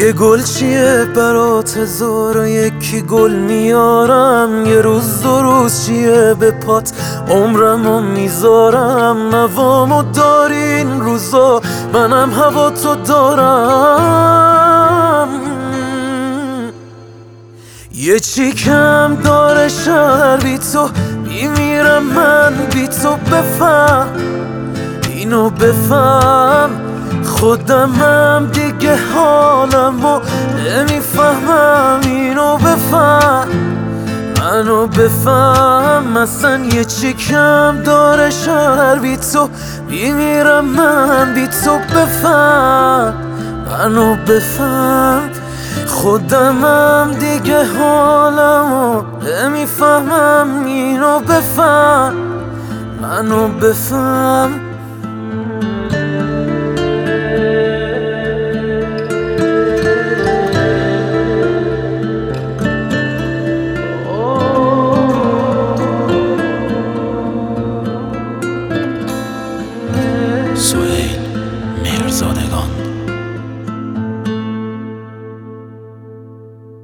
یه گل چیه برات هزار و یکی گل میارم، یه روز دو روز چیه به پات عمرمو میذارم. هوامو داری این روزا، منم هوا تو دارم. یه چی کم داره شهر بی تو، میمیرم من بی تو. بفهم اینو، بفهم خودمم دیگه حالمو نمیفهمم. اینو بفهم، منو بفهم. اصلا یه چی کم داره شهر بی تو، میمیرم من بی تو. بفهم منو، بفهم خودمم دیگه حالمو نمیفهمم. اینو بفهم، منو بفهم. سهیل میرزادگان.